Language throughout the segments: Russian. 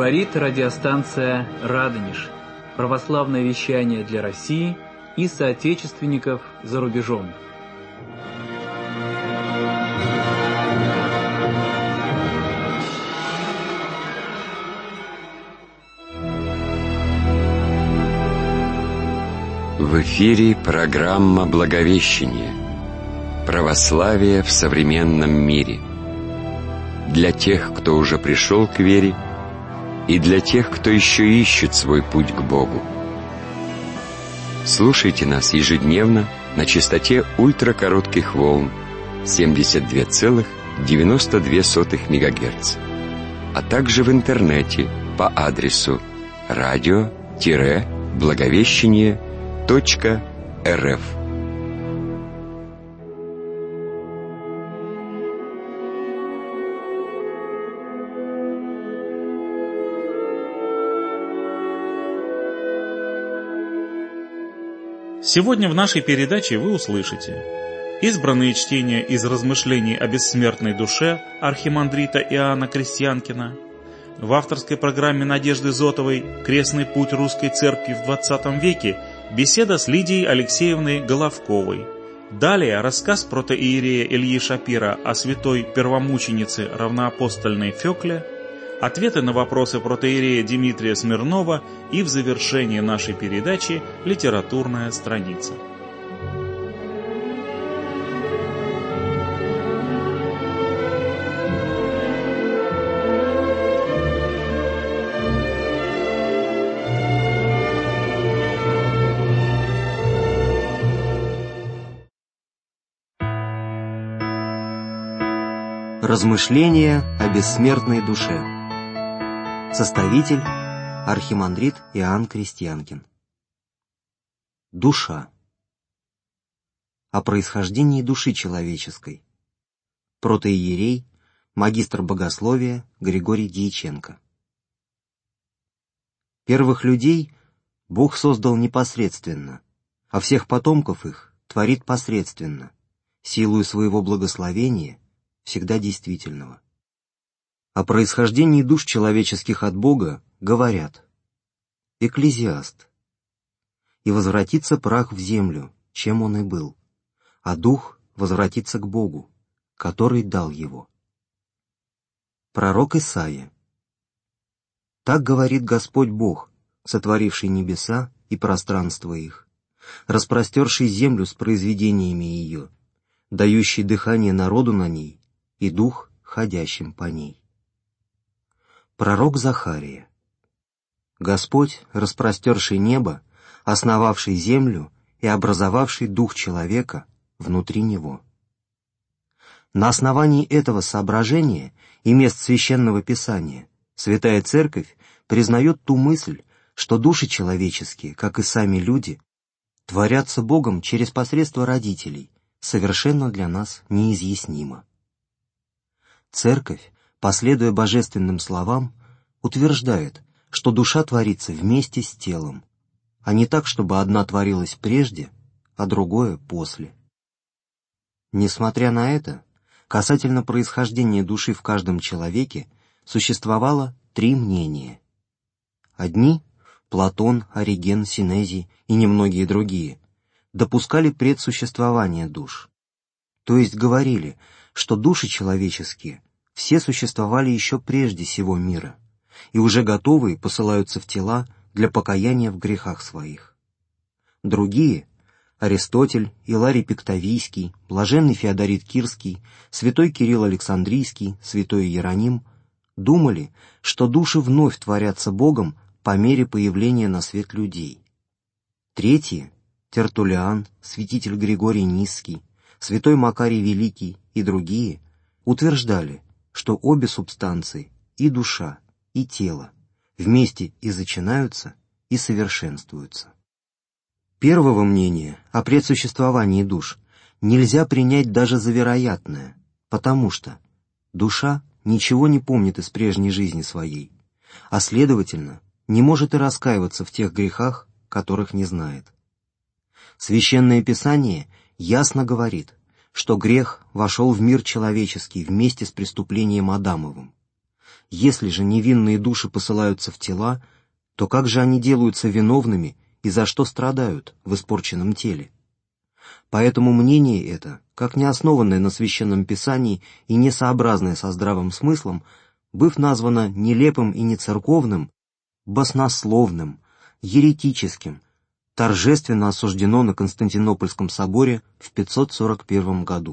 Говорит радиостанция «Радонеж». Православное вещание для России и соотечественников за рубежом. В эфире программа «Благовещение. Православие в современном мире». Для тех, кто уже пришел к вере, и для тех, кто еще ищет свой путь к Богу. Слушайте нас ежедневно на частоте ультракоротких волн 72,92 МГц, а также в интернете по адресу radio-благовещение.рф. Сегодня в нашей передаче вы услышите избранные чтения из размышлений о бессмертной душе архимандрита Иоанна Крестьянкина, в авторской программе Надежды Зотовой «Крестный путь русской церкви в XX веке» беседа с Лидией Алексеевной Головковой. Далее рассказ протоиерея Ильи Шапира о святой первомученице равноапостольной Фёкле, ответы на вопросы протоиерея Дмитрия Смирнова и в завершении нашей передачи литературная страница. Размышления о бессмертной душе. Составитель архимандрит Иоанн Крестьянкин. Душа. О происхождении души человеческой. Протоиерей, магистр богословия Григорий Дьяченко. Первых людей Бог создал непосредственно, а всех потомков их творит посредственно, силою своего благословения, всегда действительного. О происхождении душ человеческих от Бога говорят: Экклезиаст. «И возвратится прах в землю, чем он и был, а дух возвратится к Богу, который дал его». Пророк Исаия. «Так говорит Господь Бог, сотворивший небеса и пространство их, распростерший землю с произведениями ее, дающий дыхание народу на ней и дух ходящим по ней». Пророк Захария. «Господь, распростерший небо, основавший землю и образовавший дух человека внутри него». На основании этого соображения и мест Священного Писания Святая Церковь признает ту мысль, что души человеческие, как и сами люди, творятся Богом через посредство родителей, совершенно для нас неизъяснимо. Церковь, последуя божественным словам, утверждает, что душа творится вместе с телом, а не так, чтобы одна творилась прежде, а другое после. Несмотря на это, касательно происхождения души в каждом человеке существовало три мнения. Одни — Платон, Ориген, Синезий и немногие другие — допускали предсуществование душ, то есть говорили, что души человеческие все существовали еще прежде сего мира, и уже готовые посылаются в тела для покаяния в грехах своих. Другие — Аристотель, Иларий Пиктавийский, блаженный Феодорит Кирский, святой Кирилл Александрийский, святой Иероним — думали, что души вновь творятся Богом по мере появления на свет людей. Третьи — Тертуллиан, святитель Григорий Нисский, святой Макарий Великий и другие — утверждали, что обе субстанции, и душа, и тело, вместе и зачинаются, и совершенствуются. Первого мнения о предсуществовании душ нельзя принять даже за вероятное, потому что душа ничего не помнит из прежней жизни своей, а, следовательно, не может и раскаиваться в тех грехах, которых не знает. Священное Писание ясно говорит, что грех вошел в мир человеческий вместе с преступлением Адамовым. Если же невинные души посылаются в тела, то как же они делаются виновными и за что страдают в испорченном теле? Поэтому мнение это, как не основанное на Священном Писании и несообразное со здравым смыслом, быв названо нелепым и нецерковным, баснословным, еретическим, торжественно осуждено на Константинопольском соборе в 541 году.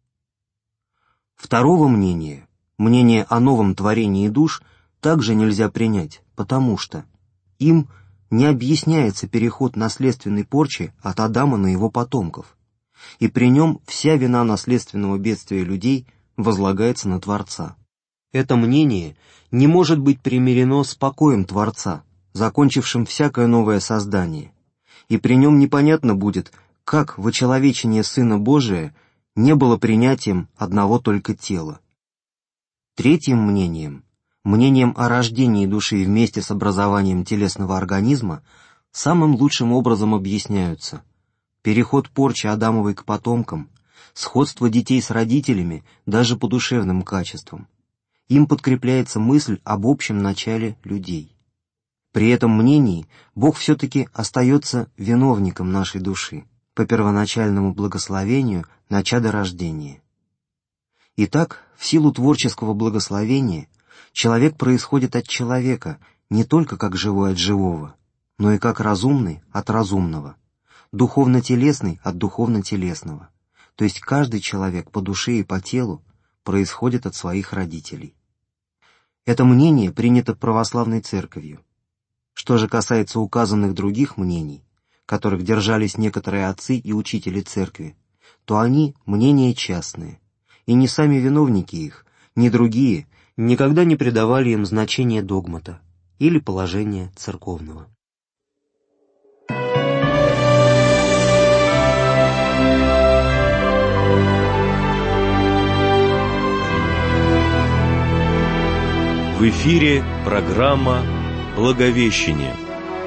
Второго мнения, мнение о новом творении душ, также нельзя принять, потому что им не объясняется переход наследственной порчи от Адама на его потомков, и при нем вся вина наследственного бедствия людей возлагается на Творца. Это мнение не может быть примирено с покоем Творца, закончившим всякое новое создание, и при нем непонятно будет, как вочеловечение Сына Божия не было принятием одного только тела. Третьим мнением, мнением о рождении души вместе с образованием телесного организма, самым лучшим образом объясняются переход порчи Адамовой к потомкам, сходство детей с родителями даже по душевным качествам. Им подкрепляется мысль об общем начале людей. При этом мнении Бог все-таки остается виновником нашей души по первоначальному благословению на чадорождение. Итак, в силу творческого благословения человек происходит от человека не только как живой от живого, но и как разумный от разумного, духовно-телесный от духовно-телесного, то есть каждый человек по душе и по телу происходит от своих родителей. Это мнение принято православной церковью. Что же касается указанных других мнений, которых держались некоторые отцы и учители церкви, то они мнения частные, и ни сами виновники их, ни другие никогда не придавали им значения догмата или положения церковного. В эфире программа «Благовещение».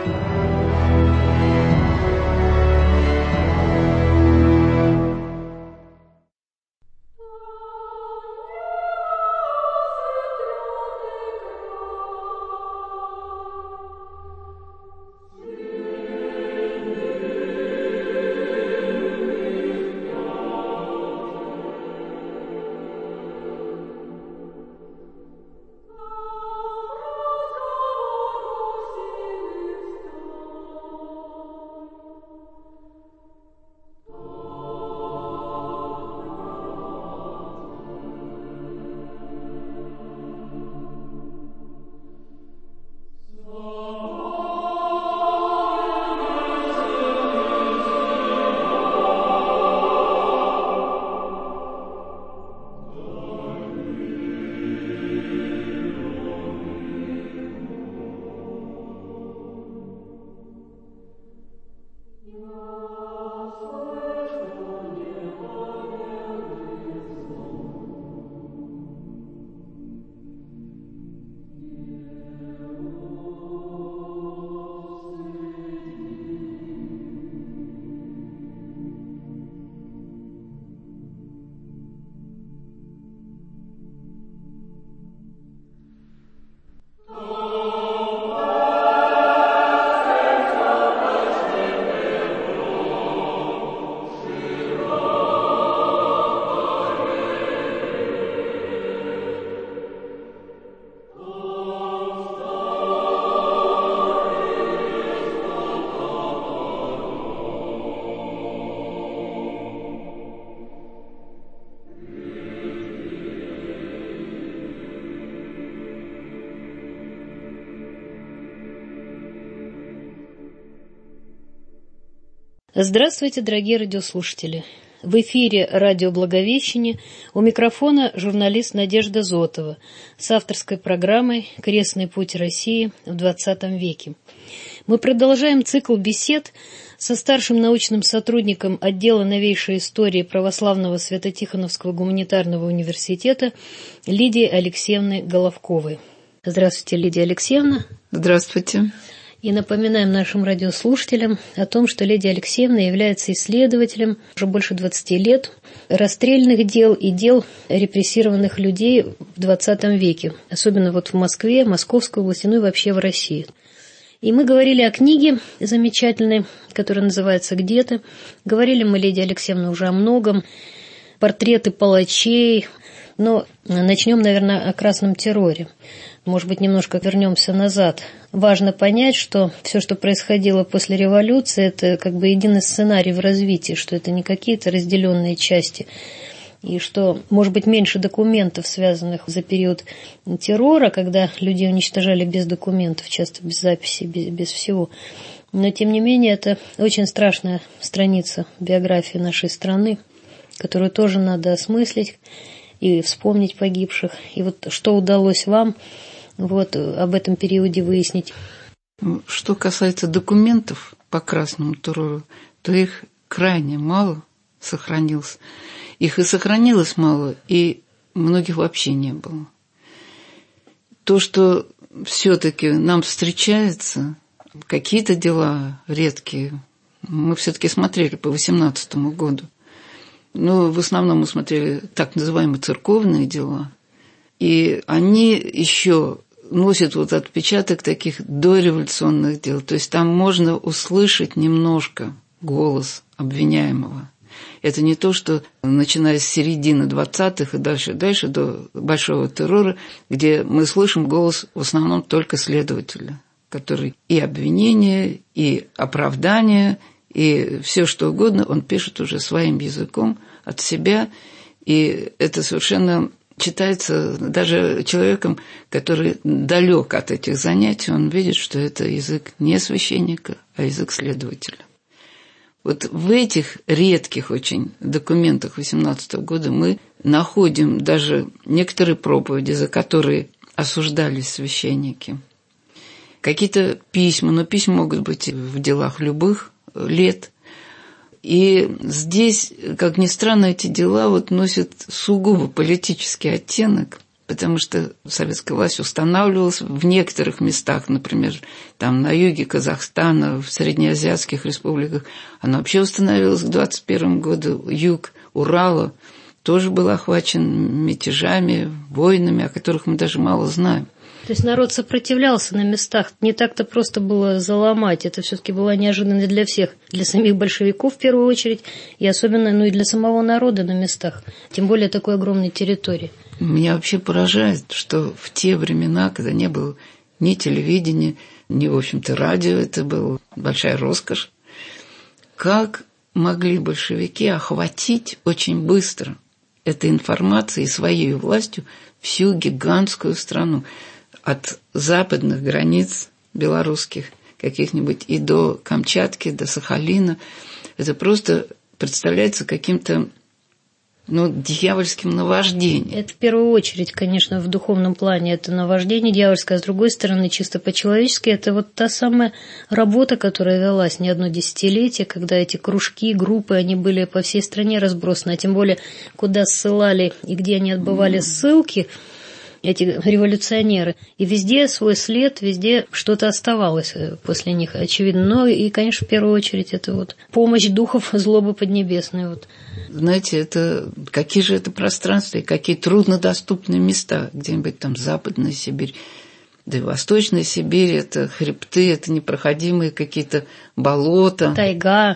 Здравствуйте, дорогие радиослушатели! В эфире радио «Благовещение», у микрофона журналист Надежда Зотова с авторской программой «Крестный путь России в XX веке». Мы продолжаем цикл бесед со старшим научным сотрудником отдела новейшей истории Православного Свято-Тихоновского гуманитарного университета Лидией Алексеевной Головковой. Здравствуйте, Лидия Алексеевна. Здравствуйте. И напоминаем нашим радиослушателям о том, что Лидия Алексеевна является исследователем уже больше 20 лет расстрельных дел и дел репрессированных людей в XX веке, особенно вот в Москве, Московской области, ну и вообще в России. И мы говорили о книге замечательной, которая называется «Где-то». Говорили мы, Лидия Алексеевна, уже о многом. Портреты палачей. Но начнем, наверное, о красном терроре. Может быть, немножко вернемся назад. Важно понять, что все, что происходило после революции, это как бы единый сценарий в развитии, что это не какие-то разделенные части. И что, может быть, меньше документов, связанных за период террора, когда людей уничтожали без документов, часто без записи, без всего. Но, тем не менее, это очень страшная страница биографии нашей страны, которую тоже надо осмыслить и вспомнить погибших. И вот что удалось вам вот об этом периоде выяснить? Что касается документов по красному террору, то их крайне мало сохранилось. Их и сохранилось мало, и многих вообще не было. То, что все-таки нам встречается, какие-то дела редкие, мы все-таки смотрели по 2018 году. Но в основном мы смотрели так называемые церковные дела. И они еще носят вот отпечаток таких дореволюционных дел. То есть там можно услышать немножко голос обвиняемого. Это не то, что начиная с середины 20-х и дальше до большого террора, где мы слышим голос в основном только следователя, который и обвинение, и оправдание, и все что угодно он пишет уже своим языком от себя. И это совершенно читается даже человеком, который далек от этих занятий, он видит, что это язык не священника, а язык следователя. Вот в этих редких очень документах 18 года мы находим даже некоторые проповеди, за которые осуждались священники. Какие-то письма, но письма могут быть в делах любых лет. И здесь, как ни странно, эти дела вот носят сугубо политический оттенок, потому что советская власть устанавливалась в некоторых местах, например, там на юге Казахстана, в среднеазиатских республиках. Она вообще установилась к 1921 году. Юг Урала тоже был охвачен мятежами, войнами, о которых мы даже мало знаем. То есть народ сопротивлялся на местах. Не так-то просто было заломать. Это все-таки была неожиданность для всех. Для самих большевиков в первую очередь. И особенно, и для самого народа на местах. Тем более такой огромной территории. Меня вообще поражает, что в те времена, когда не было ни телевидения, ни, в общем-то, радио, это была большая роскошь, как могли большевики охватить очень быстро этой информацией и своей властью всю гигантскую страну. От западных границ белорусских каких-нибудь и до Камчатки, до Сахалина. Это просто представляется каким-то, дьявольским наваждением. Это в первую очередь, конечно, в духовном плане это наваждение дьявольское, а с другой стороны, чисто по-человечески, это вот та самая работа, которая велась не одно десятилетие, когда эти кружки, группы, они были по всей стране разбросаны, а тем более, куда ссылали и где они отбывали ссылки, эти революционеры. И везде свой след, везде что-то оставалось после них, очевидно. Но и, конечно, в первую очередь, это вот помощь духов злобы поднебесной. Вот. Знаете, какие же это пространства и какие труднодоступные места. Где-нибудь там Западная Сибирь, да и Восточная Сибирь, это хребты, это непроходимые какие-то болота. Тайга,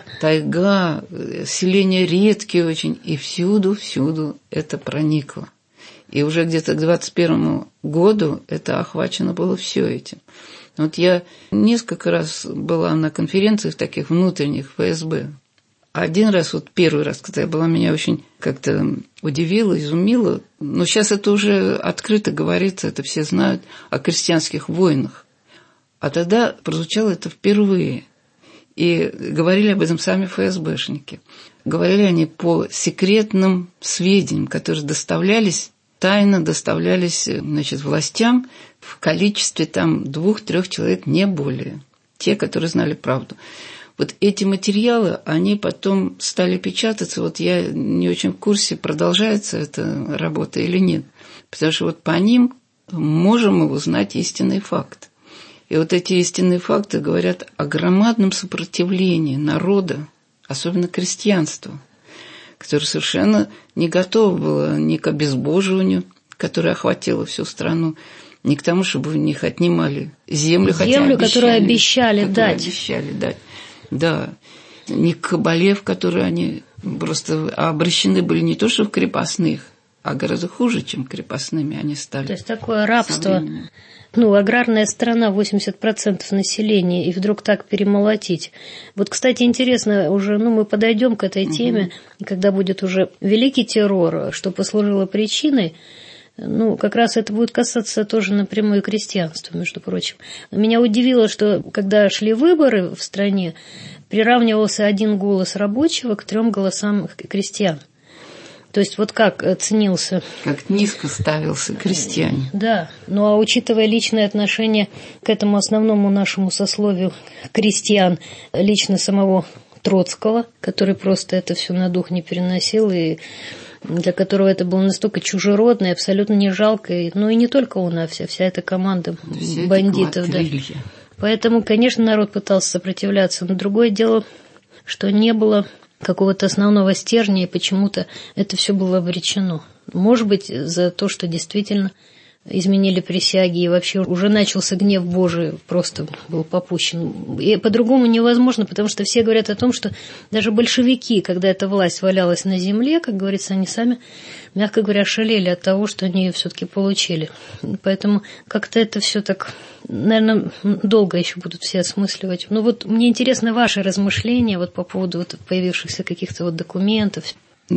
селения редкие очень. И всюду это проникло. И уже где-то к 21 году это охвачено было все этим. Вот я несколько раз была на конференциях таких внутренних ФСБ. Один раз, первый раз, когда я была, меня очень как-то удивило, изумило. Но сейчас это уже открыто говорится, это все знают о крестьянских войнах. А тогда прозвучало это впервые. И говорили об этом сами ФСБшники. Говорили они по секретным сведениям, которые тайно доставлялись, властям в количестве 2-3 человек, не более. Те, которые знали правду. Вот эти материалы, они потом стали печататься. Вот я не очень в курсе, продолжается эта работа или нет. Потому что по ним можем мы узнать истинный факт. И вот эти истинные факты говорят о громадном сопротивлении народа, особенно крестьянства, которое совершенно не готово было ни к обезбоживанию, которое охватило всю страну, ни к тому, чтобы у них отнимали землю, которую обещали дать. Да, ни к кабале, в которую они просто обращены были не то что в крепостных, а гораздо хуже, чем крепостными они стали. То есть такое рабство. Аграрная страна, 80% населения, и вдруг так перемолотить. Вот, кстати, интересно, уже мы подойдем к этой теме, когда будет уже великий террор, что послужило причиной. Как раз это будет касаться тоже напрямую крестьянства, между прочим. Меня удивило, что когда шли выборы в стране, приравнивался 1 голос рабочего к 3 голосам крестьян. То есть вот как ценился... Как низко ставился крестьянин. Да, а учитывая личное отношение к этому основному нашему сословию крестьян, лично самого Троцкого, который просто это все на дух не переносил, и для которого это было настолько чужеродно и абсолютно не жалко, и не только он, а вся эта команда бандитов. Да. Поэтому, конечно, народ пытался сопротивляться, но другое дело, что не было какого-то основного стержня, и почему-то это все было обречено. Может быть, за то, что действительно изменили присяги, и вообще уже начался гнев Божий, просто был попущен. И по-другому невозможно, потому что все говорят о том, что даже большевики, когда эта власть валялась на земле, как говорится, они сами, мягко говоря, шалели от того, что они ее все-таки получили. Поэтому как-то это все так, наверное, долго еще будут все осмысливать. Мне интересно ваши размышления по поводу появившихся каких-то документов.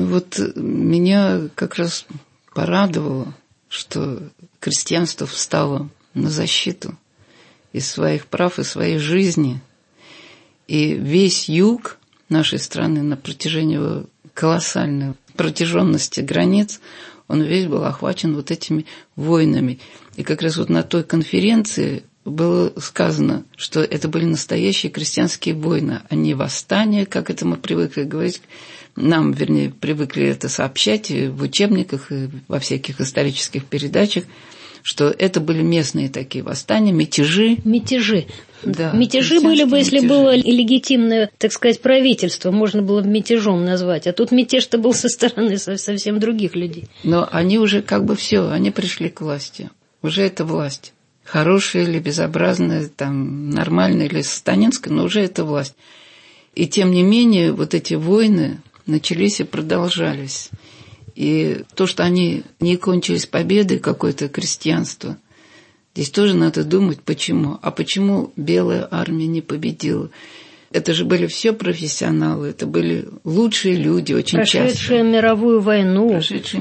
Меня как раз порадовало, что крестьянство встало на защиту и своих прав, и своей жизни. И весь юг нашей страны на протяжении колоссальной протяженности границ, он весь был охвачен этими войнами. И как раз на той конференции было сказано, что это были настоящие крестьянские войны, а не восстания, как это мы привыкли говорить. Нам, привыкли это сообщать в учебниках и во всяких исторических передачах, что это были местные такие восстания, мятежи. Да, мятежи были бы, если было легитимное, так сказать, правительство, можно было бы мятежом назвать. А тут мятеж-то был со стороны совсем других людей. Но они уже все, они пришли к власти. Уже это власть. Хорошая или безобразная, нормальная или сатанинская, но уже это власть. И тем не менее, эти войны начались и продолжались. И то, что они не кончились победой какое-то крестьянство, здесь тоже надо думать, почему. А почему Белая армия не победила? Это же были все профессионалы, это были лучшие люди, очень часто. Прошедшие мировую войну.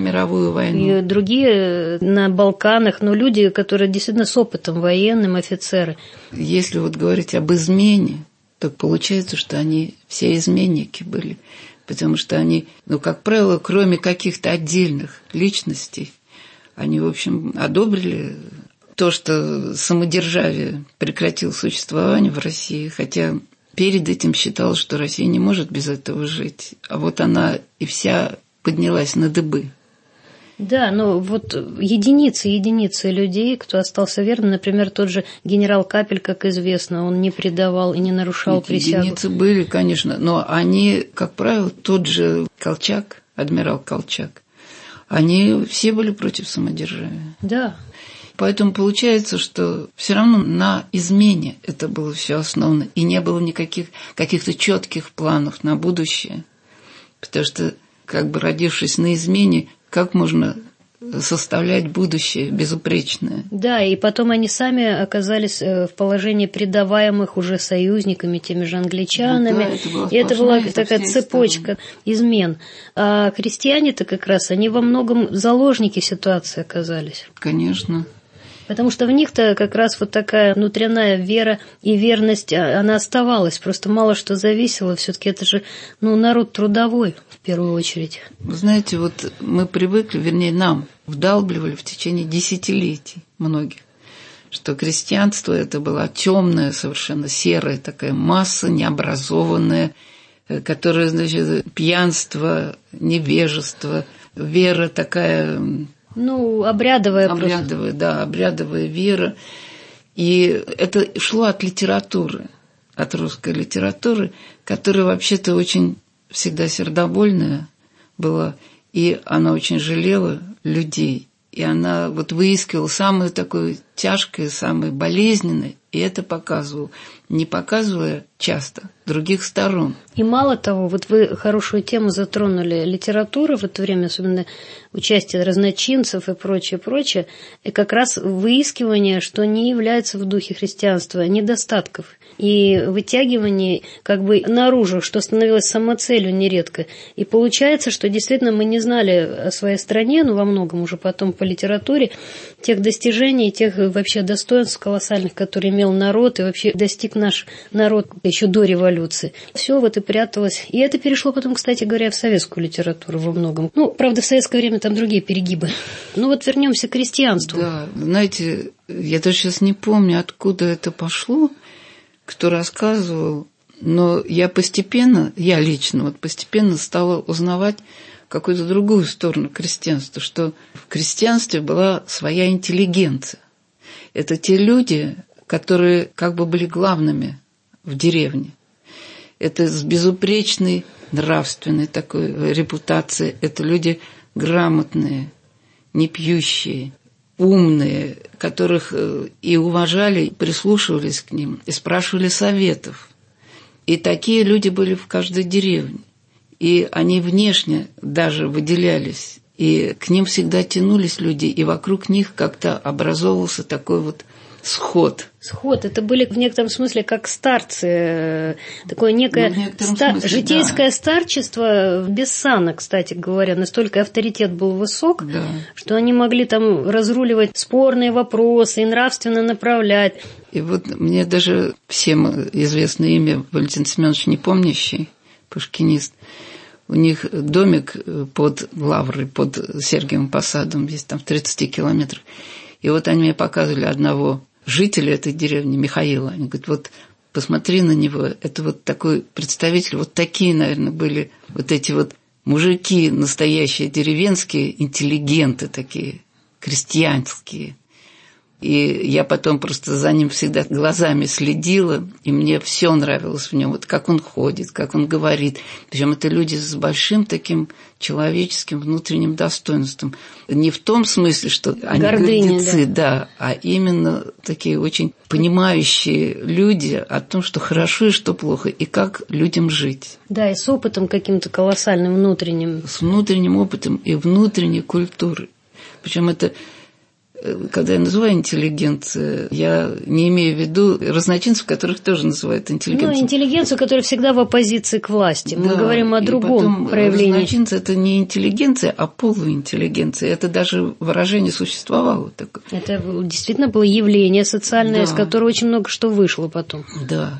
И другие на Балканах, но люди, которые действительно с опытом военным, офицеры. Если говорить об измене, то получается, что они все изменники были. Потому что они, как правило, кроме каких-то отдельных личностей, они, в общем, одобрили то, что самодержавие прекратило существование в России, хотя перед этим считалось, что Россия не может без этого жить. А она и вся поднялась на дыбы. Да, единицы людей, кто остался верным, например, тот же генерал Капель, как известно, он не предавал и не нарушал присягу. Единицы были, конечно, но они, как правило, тот же Колчак, адмирал Колчак, они все были против самодержавия. Да. Поэтому получается, что все равно на измене это было все основано, и не было никаких каких-то четких планов на будущее, потому что, родившись на измене, как можно составлять будущее безупречное? Да, и потом они сами оказались в положении предаваемых уже союзниками, теми же англичанами. Это была такая цепочка измен. А крестьяне-то как раз, они во многом заложники ситуации оказались. Конечно. Потому что в них-то как раз такая внутренняя вера и верность, она оставалась. Просто мало что зависело. Все-таки это же народ трудовой в первую очередь. Вы знаете, мы привыкли, нам вдалбливали в течение десятилетий многих, что крестьянство это была темная, совершенно серая такая масса, необразованная, которая, пьянство, невежество, вера такая... обрядовая обрядовая вера. И это шло от литературы, от русской литературы, которая вообще-то очень всегда сердобольная была, и она очень жалела людей. И она вот выискивала самое такое тяжкое, самое болезненное, и это показывала, не показывая часто других сторон. И мало того, вот вы хорошую тему затронули, литература в это время, особенно участие разночинцев и прочее, и как раз выискивание, что не является в духе христианства недостатков, и вытягивание как бы наружу, что становилось самоцелью нередко. И получается, что действительно мы не знали о своей стране, но во многом уже потом по литературе, тех достижений, тех вообще достоинств колоссальных, которые имел народ, и вообще достиг наш народ еще до революции. Все вот и пряталось. И это перешло потом, кстати говоря, в советскую литературу во многом. Ну, правда, в советское время там другие перегибы. Ну вот вернемся к крестьянству. Да, знаете, я даже сейчас не помню, откуда это пошло, кто рассказывал, но я лично вот постепенно стала узнавать какую-то другую сторону крестьянства, что в крестьянстве была своя интеллигенция. Это те люди, которые как бы были главными в деревне. Это с безупречной нравственной такой репутацией. Это люди грамотные, не пьющие, умные, которых и уважали, и прислушивались к ним, и спрашивали советов. И такие люди были в каждой деревне. И они внешне даже выделялись. И к ним всегда тянулись люди, и вокруг них как-то образовывался такой вот сход. Сход. Это были в некотором смысле как старцы, такое некое житейское старчество без сана, кстати говоря. Настолько авторитет был высок, да, что они могли там разруливать спорные вопросы и нравственно направлять. И вот мне даже всем известно имя Валентин Семенович Непомнящий, пушкинист. У них домик под Лаврой, под Сергиевым Посадом, здесь там в 30 километрах. И вот они мне показывали одного жителя этой деревни, Михаила. Они говорят, вот посмотри на него, это вот такой представитель, вот такие, наверное, были вот эти вот мужики настоящие, деревенские, интеллигенты такие, крестьянские. И я потом просто за ним всегда глазами следила, и мне все нравилось в нем, вот как он ходит, как он говорит. Причем это люди с большим таким человеческим внутренним достоинством. Не в том смысле, что они гордецы, да, а именно такие очень понимающие люди о том, что хорошо и что плохо, и как людям жить. Да, и с опытом каким-то колоссальным внутренним. С внутренним опытом и внутренней культурой. Причем это... Когда я называю интеллигенцией, я не имею в виду разночинцев, которых тоже называют интеллигенцией. Ну, интеллигенцию, которая всегда в оппозиции к власти. Мы говорим о другом проявлении. Разночинцы – это не интеллигенция, а полуинтеллигенция. Это даже выражение существовало такое. Это действительно было явление социальное, да, из которого очень много что вышло потом. Да.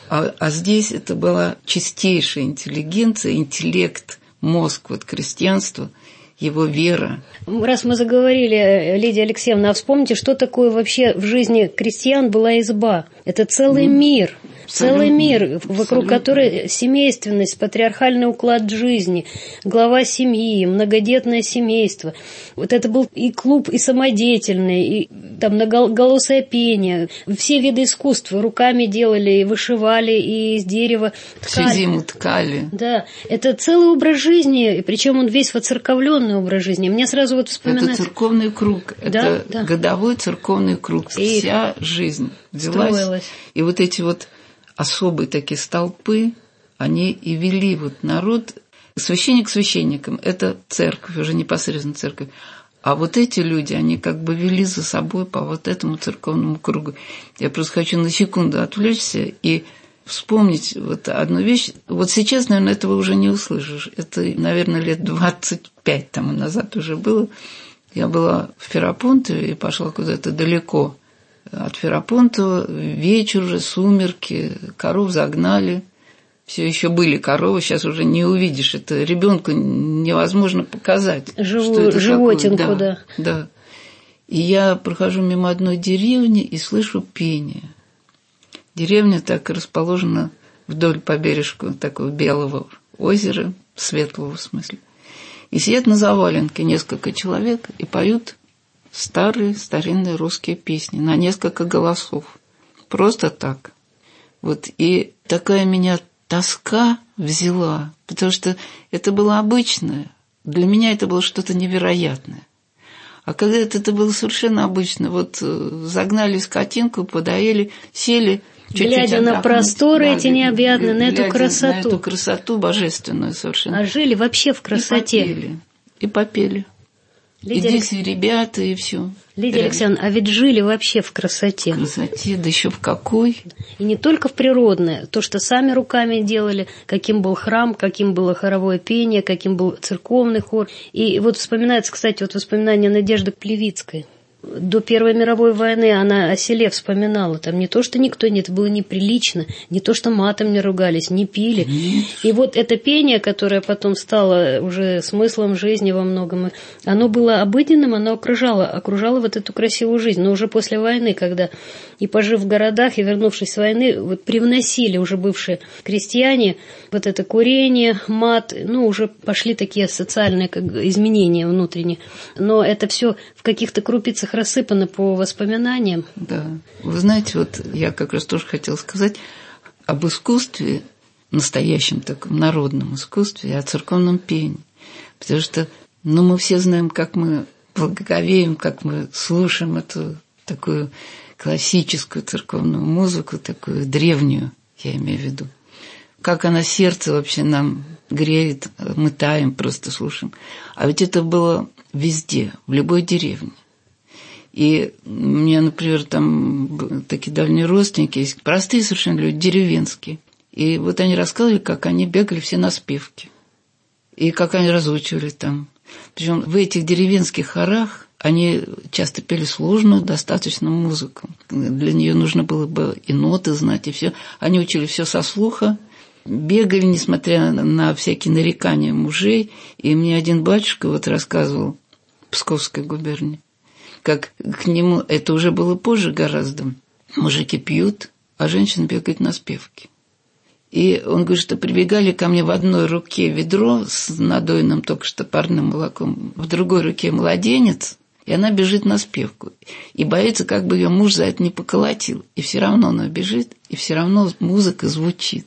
А здесь это была чистейшая интеллигенция, интеллект, мозг, вот крестьянство – его вера. Раз мы заговорили, Лидия Алексеевна, а вспомните, что такое вообще в жизни крестьян была изба. Это целый мир. Целый мир, вокруг которой семейственность, патриархальный уклад жизни, глава семьи, многодетное семейство. Вот это был и клуб, и самодеятельный, и там многоголосое пение. Все виды искусства руками делали, и вышивали, и из дерева ткали. Всю зиму ткали. Да, это целый образ жизни, и причем он весь воцерковленный образ жизни. Мне сразу вот вспоминается... Это церковный круг, это годовой церковный круг. И вся жизнь взялась. Строилась. И вот эти вот особые такие столпы, они и вели вот народ, священник священником, это церковь, уже непосредственно церковь. А вот эти люди, они как бы вели за собой по вот этому церковному кругу. Я просто хочу на секунду отвлечься и вспомнить вот одну вещь. Вот сейчас, наверное, этого уже не услышишь. Это, наверное, лет 25 тому назад уже было. Я была в Ферапонтове и пошла куда-то далеко от Ферапонтова, вечер уже, сумерки, коров загнали. Все еще были коровы, сейчас уже не увидишь. Это ребенку невозможно показать. Что это животинку, такое. Да. И я прохожу мимо одной деревни и слышу пение. Деревня так расположена вдоль по бережку такого белого озера, светлого в смысле. И сидят на заваленке несколько человек и поют старые старинные русские песни на несколько голосов. Просто так. Вот и такая меня тоска взяла, потому что это было обычное. Для меня это было что-то невероятное. А когда это было совершенно обычно, вот загнали скотинку, подоели, сели, чуть-чуть глядя на просторы эти необъятные, на эту красоту. На эту красоту божественную совершенно. А жили вообще в красоте. И попели. И дети, и ребята, и все. Лидия Александровна, а ведь жили вообще в красоте. В красоте, да еще в какой. И не только в природное, то, что сами руками делали, каким был храм, каким было хоровое пение, каким был церковный хор. И вот вспоминается, кстати, вот воспоминания Надежды Плевицкой. До Первой мировой войны она о селе вспоминала. Там не то, что никто нет, это было неприлично, не то, что матом не ругались, не пили. И вот это пение, которое потом стало уже смыслом жизни во многом, оно было обыденным, оно окружало вот эту красивую жизнь. Но уже после войны, когда и пожив в городах, и вернувшись с войны, вот привносили уже бывшие крестьяне вот это курение, мат, ну уже пошли такие социальные изменения внутренние. Но это все в каких-то крупицах рассыпано по воспоминаниям. Да. Вы знаете, вот я как раз тоже хотела сказать об искусстве, настоящем таком народном искусстве, о церковном пении. Потому что, мы все знаем, как мы благоговеем, как мы слушаем эту такую классическую церковную музыку, такую древнюю, я имею в виду. Как она сердце вообще нам греет, мы таем, просто слушаем. А ведь это было везде, в любой деревне. И у меня, например, там такие дальние родственники есть, простые совершенно люди, деревенские. И вот они рассказывали, как они бегали все на спевки. И как они разучивали там. Причем в этих деревенских хорах они часто пели сложную достаточно музыку. Для нее нужно было бы и ноты знать, и все. Они учили все со слуха, бегали, несмотря на всякие нарекания мужей. И мне один батюшка вот рассказывал в Псковской губернии, как к нему, это уже было позже гораздо, мужики пьют, а женщины бегают на спевки. И он говорит, что прибегали ко мне в одной руке ведро с надойным только что парным молоком, в другой руке младенец, и она бежит на спевку. И боится, как бы ее муж за это не поколотил. И все равно она бежит, и все равно музыка звучит.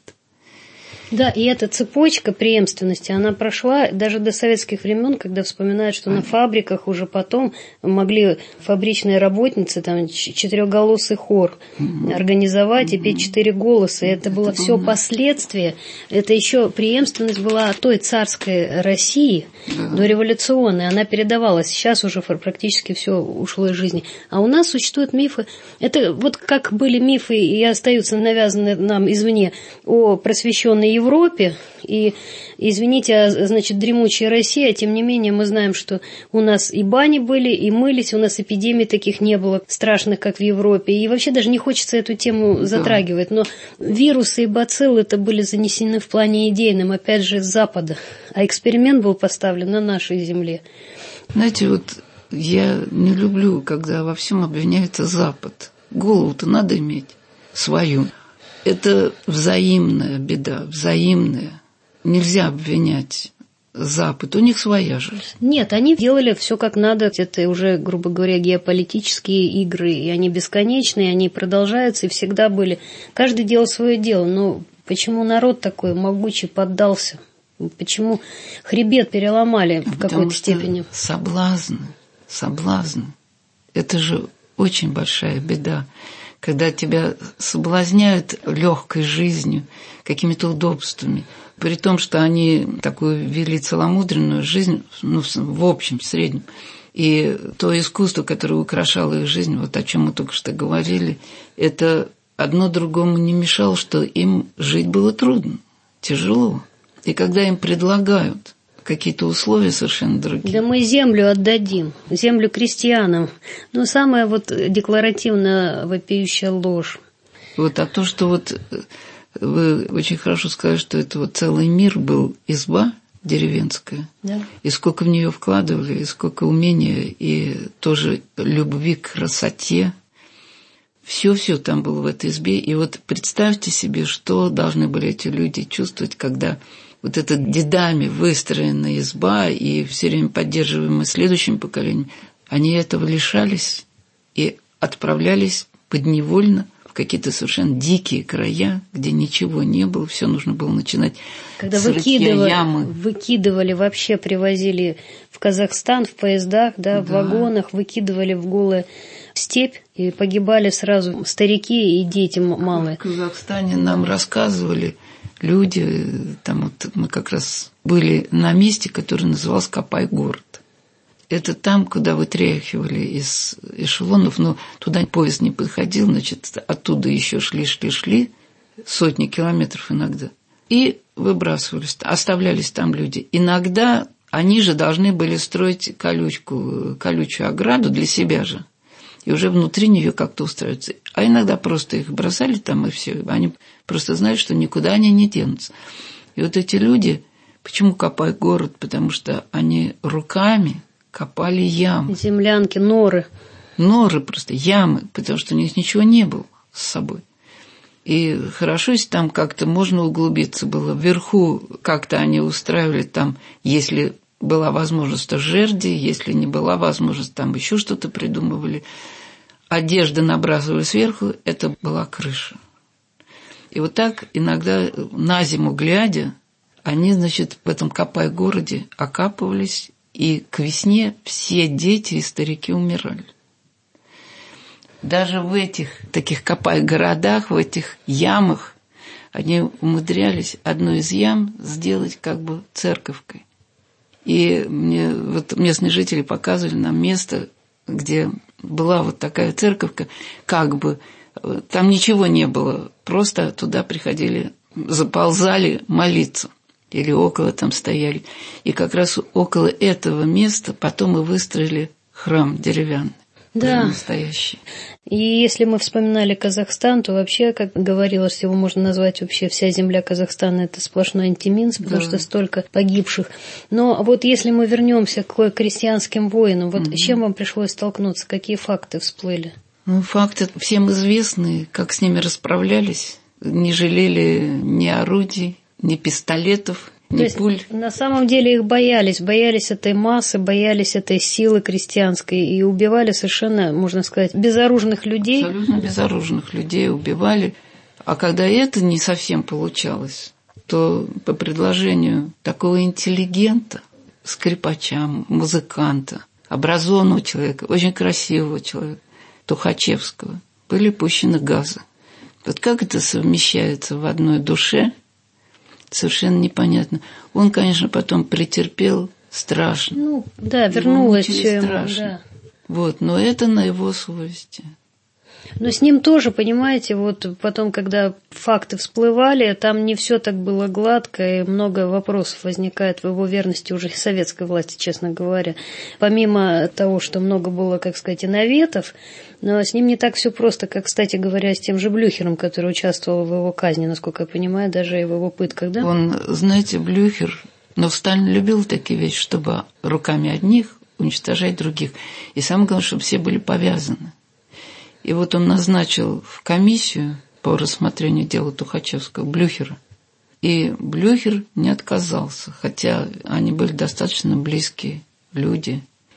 Да, и эта цепочка преемственности, она прошла даже до советских времен, когда вспоминают, что на фабриках уже потом могли фабричные работницы там четырехголосый хор организовать и петь 4 голоса. И это было все последствия. Это еще преемственность была от той царской России дореволюционной. Она передавалась. Сейчас уже практически все ушло из жизни. А у нас существуют мифы. Это вот как были мифы и остаются навязаны нам извне о просвещенной Европе и, извините, значит, дремучая Россия, тем не менее мы знаем, что у нас и бани были, и мылись, у нас эпидемий таких не было страшных, как в Европе, и вообще даже не хочется эту тему затрагивать, но вирусы и бациллы это были занесены в плане идейном, опять же, с Запада, а эксперимент был поставлен на нашей земле. Знаете, вот я не люблю, когда во всем обвиняется Запад. Голову-то надо иметь свою. Это взаимная беда, взаимная. Нельзя обвинять Запад, у них своя жизнь. Нет, они делали все как надо. Это уже, грубо говоря, геополитические игры, и они бесконечные, они продолжаются, и всегда были. Каждый делал свое дело, но почему народ такой могучий поддался? Почему хребет переломали в какой-то степени? Соблазн. Это же очень большая беда. Когда тебя соблазняют легкой жизнью, какими-то удобствами, при том, что они такую вели целомудренную жизнь, в общем, в среднем. И то искусство, которое украшало их жизнь, вот о чем мы только что говорили, это одно другому не мешало, что им жить было трудно, тяжело. И когда им предлагают какие-то условия совершенно другие. Да мы землю отдадим, землю крестьянам. Но самая вот декларативно вопиющая ложь. Вот а то, что вот вы очень хорошо сказали, что это вот целый мир был, изба деревенская. Да. И сколько в нее вкладывали, и сколько умения, и тоже любви к красоте. Все там было в этой избе. И вот представьте себе, что должны были эти люди чувствовать, когда вот эта дедами выстроенная изба и все время поддерживаемая следующим поколением, Они этого лишались и отправлялись подневольно в какие-то совершенно дикие края, где ничего не было, все нужно было начинать когда с рытья ямы. Выкидывали, вообще привозили в Казахстан в поездах, да, в вагонах, выкидывали в голую степь, и погибали сразу старики и дети малые. В Казахстане нам рассказывали люди, там вот мы как раз были на месте, который назывался Копай-город. Это там, куда вытряхивали из эшелонов, но туда поезд не подходил, значит, оттуда еще шли, сотни километров иногда, и выбрасывались, оставлялись там люди. Иногда они же должны были строить колючую ограду для себя же, и уже внутри нее как-то устраиваться. А иногда просто их бросали там, и все. Они просто знают, что никуда они не денутся. И вот эти люди, почему Копай город? Потому что они руками копали ямы. Землянки, норы. Норы просто, ямы, потому что у них ничего не было с собой. И хорошо, если там как-то можно углубиться было. Вверху как-то они устраивали там, если была возможность, то жерди, если не была возможность, там еще что-то придумывали. Одежда набрасывали сверху, это была крыша. И вот так иногда на зиму глядя, они, значит, в этом Копай-городе окапывались, и к весне все дети и старики умирали. Даже в этих таких Копай-городах, в этих ямах, они умудрялись одну из ям сделать как бы церковкой. И мне вот местные жители показывали нам место, где была вот такая церковка, как бы там ничего не было, просто туда приходили, заползали молиться. Или около там стояли. И как раз около этого места потом и выстроили храм деревянный. Да. Настоящий. И если мы вспоминали Казахстан, то вообще, как говорилось, его можно назвать вообще вся земля Казахстана, это сплошной антиминск, потому что столько погибших. Но вот если мы вернемся к крестьянским воинам, вот с чем вам пришлось столкнуться, какие факты всплыли? Ну, факты всем известные, как с ними расправлялись, не жалели ни орудий, ни пистолетов, ни пуль. На самом деле их боялись этой массы, боялись этой силы крестьянской и убивали совершенно, можно сказать, безоружных людей. Абсолютно безоружных людей убивали. А когда это не совсем получалось, то по предложению такого интеллигента, скрипача, музыканта, образованного человека, очень красивого человека, Тухачевского, были пущены газы. Вот как это совмещается в одной душе, совершенно непонятно. Он, конечно, потом претерпел страшно. Ну, да, вернулось все ему, страшно. Да. Вот, но это на его совести. Но с ним тоже, понимаете, вот потом, когда факты всплывали, там не все так было гладко, и много вопросов возникает в его верности уже и советской власти, честно говоря. Помимо того, что много было, как сказать, и наветов, но с ним не так все просто, как, кстати говоря, с тем же Блюхером, который участвовал в его казни, насколько я понимаю, даже и в его пытках, да? Он, знаете, Блюхер, но Сталин любил такие вещи, чтобы руками одних уничтожать других. И самое главное, чтобы все были повязаны. И вот он назначил в комиссию по рассмотрению дела Тухачевского Блюхера. И Блюхер не отказался, хотя они были достаточно близкие люди.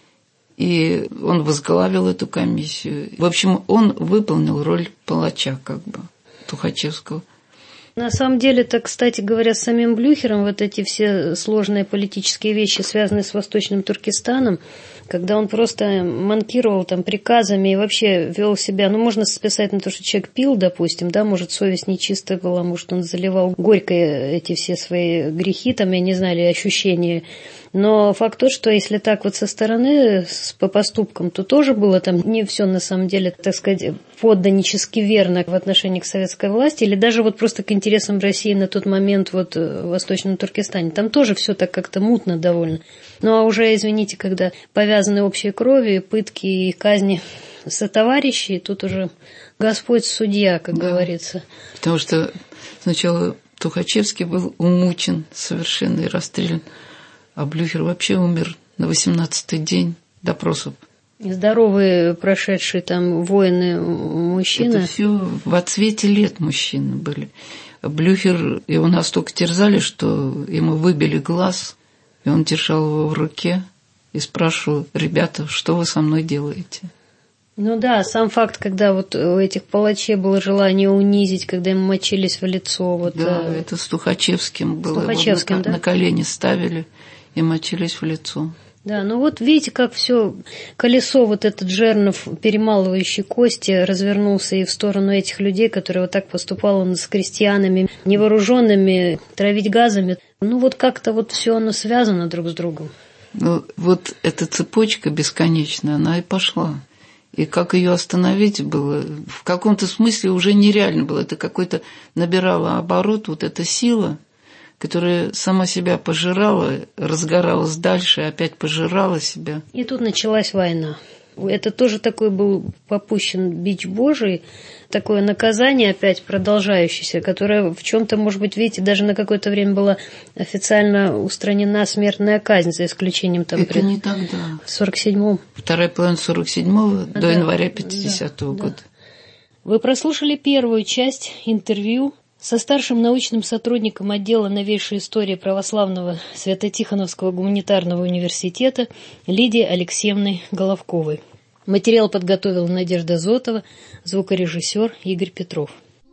И он возглавил эту комиссию. В общем, он выполнил роль палача, как бы, Тухачевского. На самом деле-то, кстати говоря, с самим Блюхером вот эти все сложные политические вещи, связанные с Восточным Туркестаном, когда он просто манкировал там приказами и вообще вел себя, ну, можно списать на то, что человек пил, допустим, да, может, совесть нечистая была, может, он заливал горько эти все свои грехи, там, я не знаю, или ощущения. Но факт тот, что если так вот со стороны, по поступкам, то тоже было там не все на самом деле, так сказать, подданнически верно в отношении к советской власти, или даже вот просто к интересам России на тот момент вот в Восточном Туркестане. Там тоже все так как-то мутно довольно. Ну а уже, извините, когда повязаны общей кровью, пытки и казни сотоварищей, тут уже Господь судья, как говорится. Потому что сначала Тухачевский был умучен совершенно и расстрелян, а Блюхер вообще умер на 18-й день допросов. Здоровые, прошедшие там воины мужчины. Это все в отсвете лет мужчины были. Блюхер, его настолько терзали, что ему выбили глаз, и он держал его в руке, и спрашиваю: ребята, что вы со мной делаете? Ну да, сам факт, когда вот у этих палачей было желание унизить, когда им мочились в лицо. Вот, да, это с Тухачевским было. Тухачевским, да? На колени ставили и мочились в лицо. Да, ну вот видите, как все колесо, вот этот жернов, перемалывающий кости, развернулся и в сторону этих людей, которые вот так поступало с крестьянами, невооруженными, травить газами. Ну вот как-то вот все оно связано друг с другом. Ну вот эта цепочка бесконечная, она и пошла. И как ее остановить было, в каком-то смысле уже нереально было. Это какой-то набирала оборот, вот эта сила, которая сама себя пожирала, разгоралась дальше, опять пожирала себя. И тут началась война. Это тоже такой был попущен бич Божий, такое наказание опять продолжающееся, которое в чем-то, может быть, видите, даже на какое-то время была официально устранена смертная казнь, за исключением там... Это не тогда. В 47-м. Вторая половина 47-го до января 50-го года. Вы прослушали первую часть интервью со старшим научным сотрудником отдела новейшей истории православного Свято-Тихоновского гуманитарного университета Лидией Алексеевной Головковой. Материал подготовила Надежда Зотова, звукорежиссер Игорь Петров.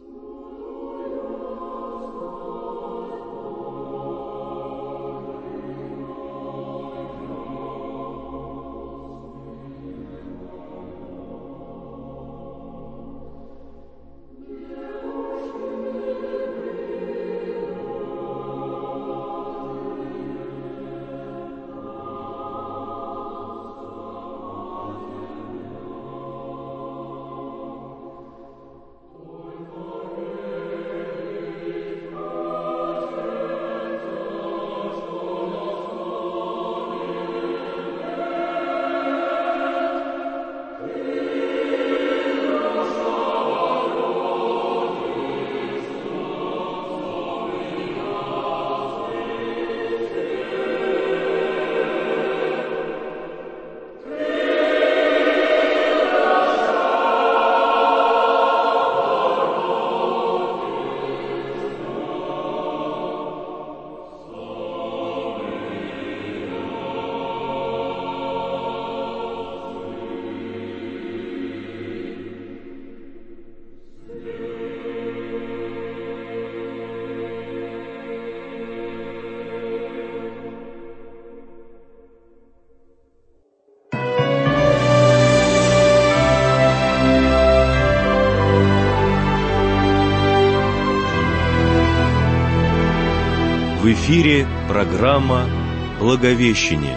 В эфире программа «Благовещение».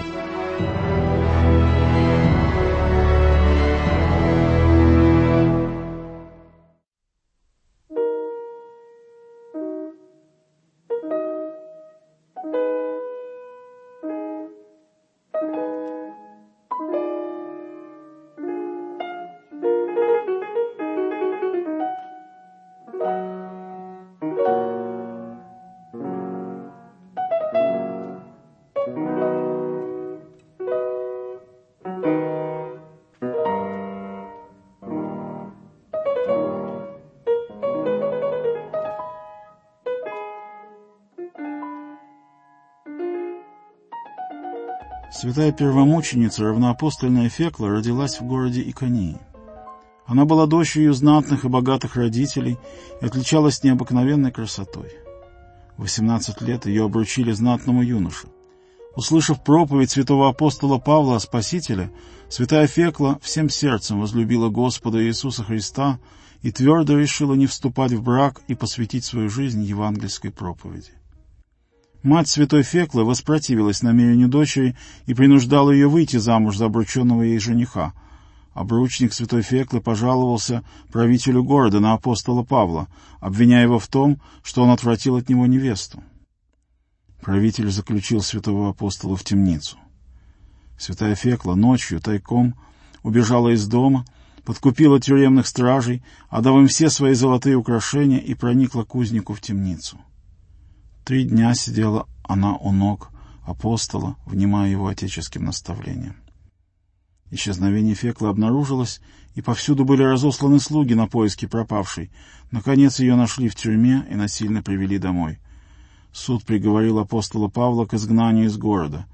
Святая первомученица, равноапостольная Фекла, родилась в городе Иконии. Она была дочерью знатных и богатых родителей и отличалась необыкновенной красотой. В 18 лет ее обручили знатному юноше. Услышав проповедь святого апостола Павла о Спасителе, святая Фекла всем сердцем возлюбила Господа Иисуса Христа и твердо решила не вступать в брак и посвятить свою жизнь евангельской проповеди. Мать святой Феклы воспротивилась намерению дочери и принуждала ее выйти замуж за обрученного ей жениха. Обручник святой Феклы пожаловался правителю города на апостола Павла, обвиняя его в том, что он отвратил от него невесту. Правитель заключил святого апостола в темницу. Святая Фекла ночью тайком убежала из дома, подкупила тюремных стражей, отдав им все свои золотые украшения, и проникла к узнику в темницу. 3 дня сидела она у ног апостола, внимая его отеческим наставлениям. Исчезновение Феклы обнаружилось, и повсюду были разосланы слуги на поиски пропавшей. Наконец ее нашли в тюрьме и насильно привели домой. Суд приговорил апостола Павла к изгнанию из города.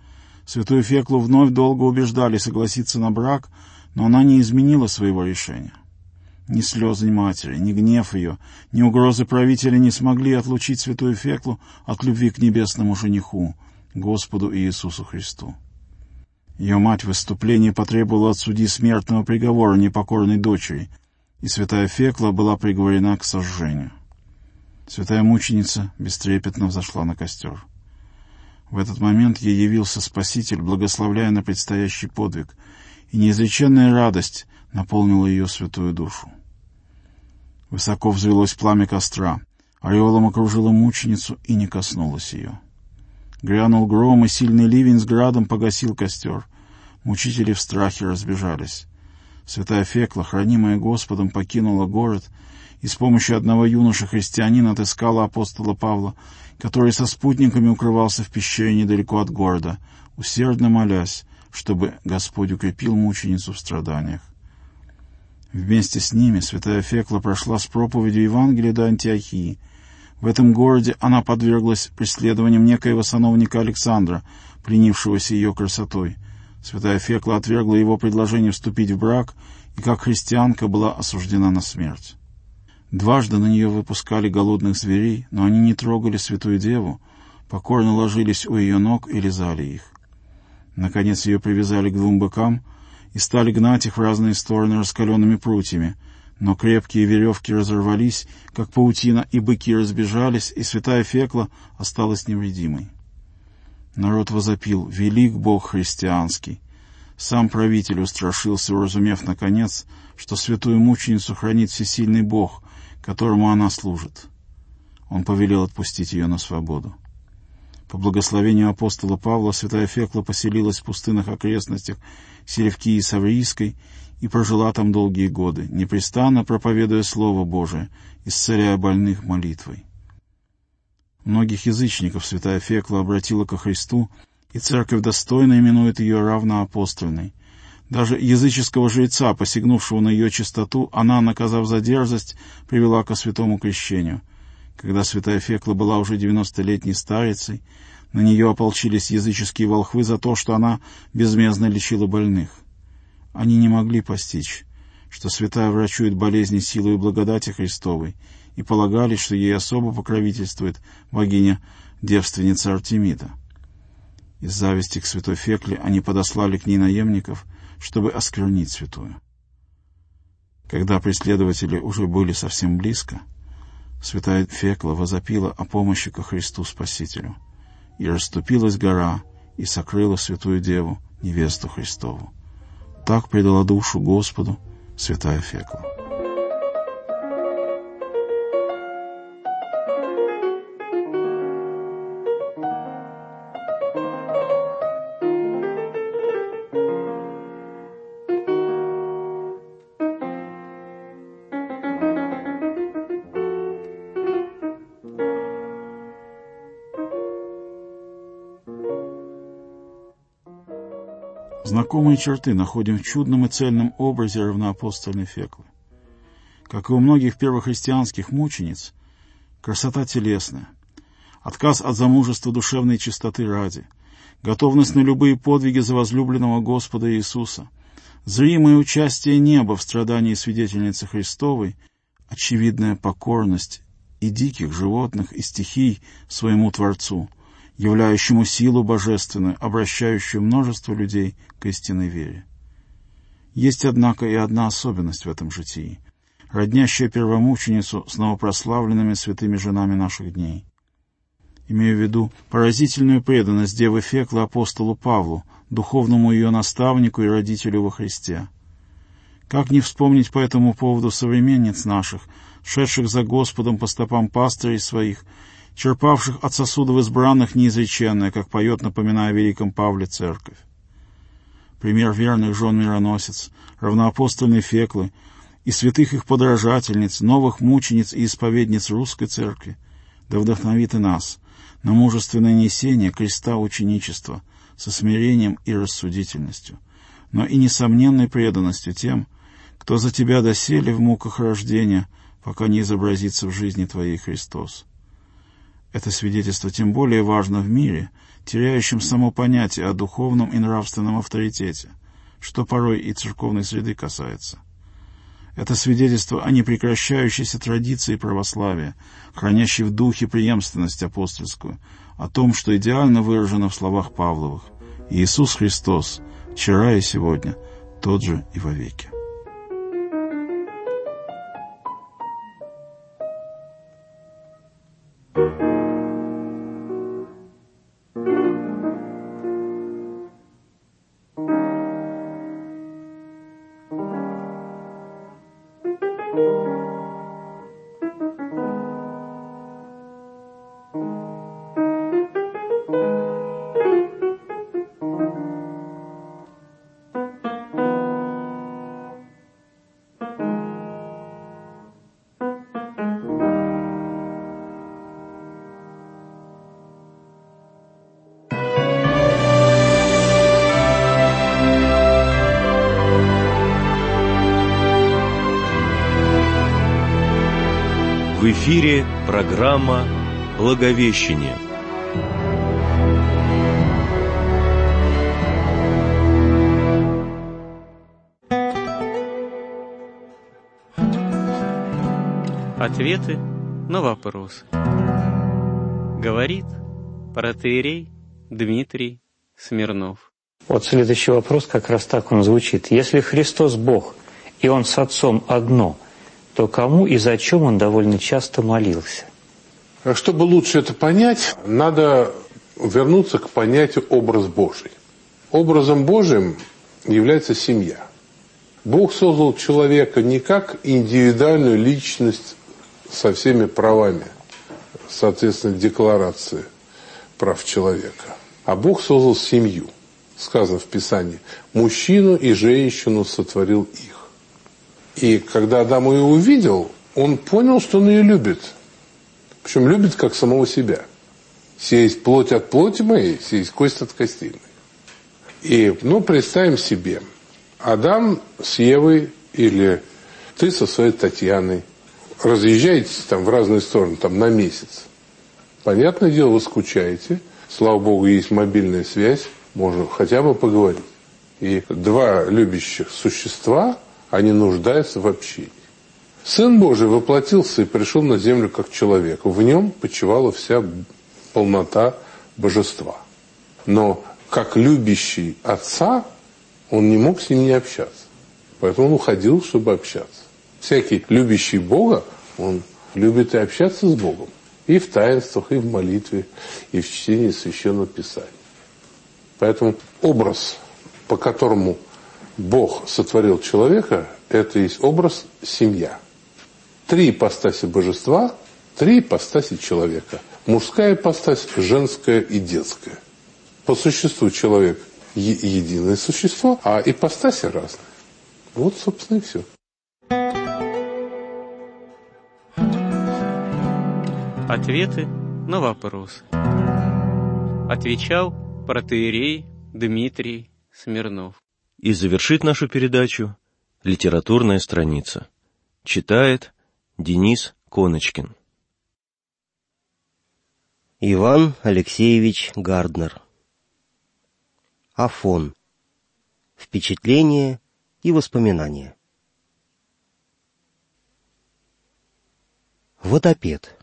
Святую Феклу вновь долго убеждали согласиться на брак, но она не изменила своего решения. Ни слезы матери, ни гнев ее, ни угрозы правителя не смогли отлучить святую Феклу от любви к небесному жениху, Господу Иисусу Христу. Ее мать в выступлении потребовала от судьи смертного приговора непокорной дочери, и святая Фекла была приговорена к сожжению. Святая мученица бестрепетно взошла на костер. В этот момент ей явился Спаситель, благословляя на предстоящий подвиг, и неизреченная радость наполнила ее святую душу. Высоко взвелось пламя костра, ореолом окружило мученицу и не коснулось ее. Грянул гром, и сильный ливень с градом погасил костер. Мучители в страхе разбежались. Святая Фекла, хранимая Господом, покинула город и с помощью одного юноши-христианина отыскала апостола Павла, который со спутниками укрывался в пещере недалеко от города, усердно молясь, чтобы Господь укрепил мученицу в страданиях. Вместе с ними святая Фекла прошла с проповедью Евангелия до Антиохии. В этом городе она подверглась преследованиям некоего сановника Александра, пленившегося ее красотой. Святая Фекла отвергла его предложение вступить в брак и, как христианка, была осуждена на смерть. Дважды на нее выпускали голодных зверей, но они не трогали святую деву, покорно ложились у ее ног и лизали их. Наконец ее привязали к 2 быкам и стали гнать их в разные стороны раскаленными прутьями, но крепкие веревки разорвались, как паутина, и быки разбежались, и святая Фекла осталась невредимой. Народ возопил: «Велик Бог христианский!» Сам правитель устрашился, уразумев, наконец, что святую мученицу хранит всесильный Бог, которому она служит. Он повелел отпустить ее на свободу. По благословению апостола Павла святая Фекла поселилась в пустынных окрестностях Селевкии Саврийской и прожила там долгие годы, непрестанно проповедуя Слово Божие, исцеляя больных молитвой. Многих язычников святая Фекла обратила ко Христу, и церковь достойно именует ее равноапостольной. Даже языческого жреца, посягнувшего на ее чистоту, она, наказав за дерзость, привела ко святому крещению. Когда святая Фекла была уже 90-летней старицей, на нее ополчились языческие волхвы за то, что она безмездно лечила больных. Они не могли постичь, что святая врачует болезни силой благодати Христовой, и полагали, что ей особо покровительствует богиня-девственница Артемида. Из зависти к святой Фекле они подослали к ней наемников, чтобы осквернить святую. Когда преследователи уже были совсем близко, святая Фекла возопила о помощи ко Христу Спасителю, и расступилась гора, и сокрыла святую Деву, невесту Христову. Так предала душу Господу святая Фекла. Знакомые черты находим в чудном и цельном образе равноапостольной Феклы. Как и у многих первохристианских мучениц, красота телесная, отказ от замужества душевной чистоты ради, готовность на любые подвиги за возлюбленного Господа Иисуса, зримое участие неба в страдании свидетельницы Христовой, очевидная покорность и диких животных, и стихий своему Творцу, являющему силу божественную, обращающую множество людей к истинной вере. Есть, однако, и одна особенность в этом житии, роднящая первомученицу с новопрославленными святыми женами наших дней. Имею в виду поразительную преданность Девы Феклы апостолу Павлу, духовному ее наставнику и родителю во Христе. Как не вспомнить по этому поводу современниц наших, шедших за Господом по стопам пастырей своих, черпавших от сосудов избранных неизреченное, как поет, напоминая о великом Павле, церковь. Пример верных жен-мироносец, равноапостольной Феклы и святых их подражательниц, новых мучениц и исповедниц русской церкви, да вдохновит и нас на мужественное несение креста ученичества со смирением и рассудительностью, но и несомненной преданностью тем, кто за тебя доселе в муках рождения, пока не изобразится в жизни твоей Христос. Это свидетельство тем более важно в мире, теряющем само понятие о духовном и нравственном авторитете, что порой и церковной среды касается. Это свидетельство о непрекращающейся традиции православия, хранящей в духе преемственность апостольскую, о том, что идеально выражено в словах Павловых: «Иисус Христос, вчера и сегодня, тот же и вовеки». В эфире программа «Благовещение». Ответы на вопросы. Говорит протоиерей Дмитрий Смирнов. Вот следующий вопрос, как раз так он звучит. Если Христос Бог, и Он с Отцом одно, то кому и зачем Он довольно часто молился? Чтобы лучше это понять, надо вернуться к понятию «образ Божий». Образом Божиим является семья. Бог создал человека не как индивидуальную личность со всеми правами, соответственно, декларации прав человека, а Бог создал семью. Сказано в Писании: «Мужчину и женщину сотворил их». И когда Адам ее увидел, он понял, что он ее любит. Причем любит как самого себя. «Сей есть плоть от плоти моей, сей есть кость от костей моей». И, представим себе, Адам с Евой или ты со своей Татьяной разъезжаетесь там в разные стороны, там на месяц. Понятное дело, вы скучаете. Слава Богу, есть мобильная связь, можно хотя бы поговорить. И два любящих существа, они нуждаются в общении. Сын Божий воплотился и пришел на землю как человек. В нем почивала вся полнота божества. Но как любящий отца, он не мог с ним не общаться. Поэтому он уходил, чтобы общаться. Всякий любящий Бога, он любит и общаться с Богом. И в таинствах, и в молитве, и в чтении Священного Писания. Поэтому образ, по которому Бог сотворил человека, это есть образ семья. 3 ипостаси божества, 3 ипостаси человека. Мужская ипостась, женская и детская. По существу человек единое существо, а ипостаси разные. Вот, собственно, и все. Ответы на вопросы. Отвечал протоиерей Дмитрий Смирнов. И завершит нашу передачу литературная страница. Читает Денис Коночкин. Иван Алексеевич Гарднер. Афон. Впечатления и воспоминания. Водопед.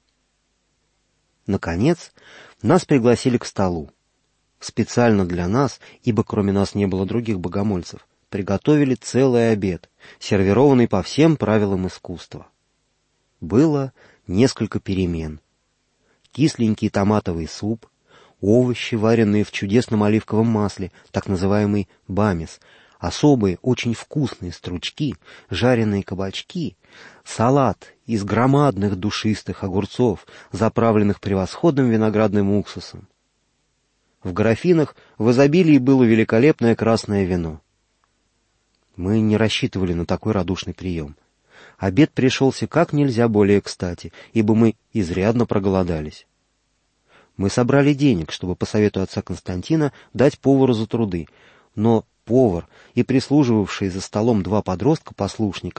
Наконец, нас пригласили к столу. Специально для нас, ибо кроме нас не было других богомольцев, приготовили целый обед, сервированный по всем правилам искусства. Было несколько перемен. Кисленький томатовый суп, овощи, вареные в чудесном оливковом масле, так называемый бамис, особые, очень вкусные стручки, жареные кабачки, салат из громадных душистых огурцов, заправленных превосходным виноградным уксусом. В графинах в изобилии было великолепное красное вино. Мы не рассчитывали на такой радушный прием. Обед пришелся как нельзя более кстати, ибо мы изрядно проголодались. Мы собрали денег, чтобы по совету отца Константина дать повару за труды, но повар и прислуживавшие за столом 2 подростка-послушника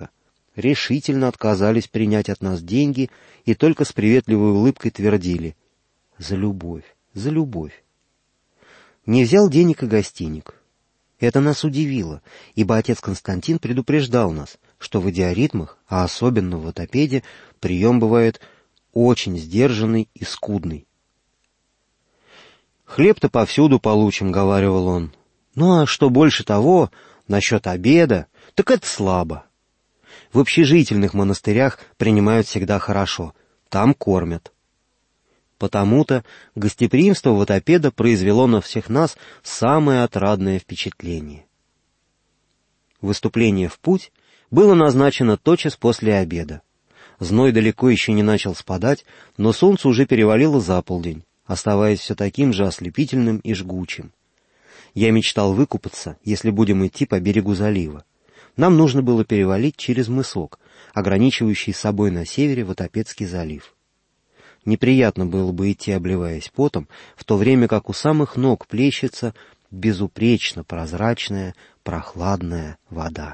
решительно отказались принять от нас деньги и только с приветливой улыбкой твердили: «За любовь, за любовь». Не взял денег и гостиник. Это нас удивило, ибо отец Константин предупреждал нас, что в идиоритмах, а особенно в ватопеде, прием бывает очень сдержанный и скудный. «Хлеб-то повсюду получим», — говаривал он. «Ну а что больше того, насчет обеда, так это слабо. В общежительных монастырях принимают всегда хорошо, там кормят». Потому-то гостеприимство ватопеда произвело на всех нас самое отрадное впечатление. Выступление в путь было назначено тотчас после обеда. Зной далеко еще не начал спадать, но солнце уже перевалило за полдень, оставаясь все таким же ослепительным и жгучим. Я мечтал выкупаться, если будем идти по берегу залива. Нам нужно было перевалить через мысок, ограничивающий собой на севере Ватопедский залив. Неприятно было бы идти, обливаясь потом, в то время как у самых ног плещется безупречно прозрачная, прохладная вода.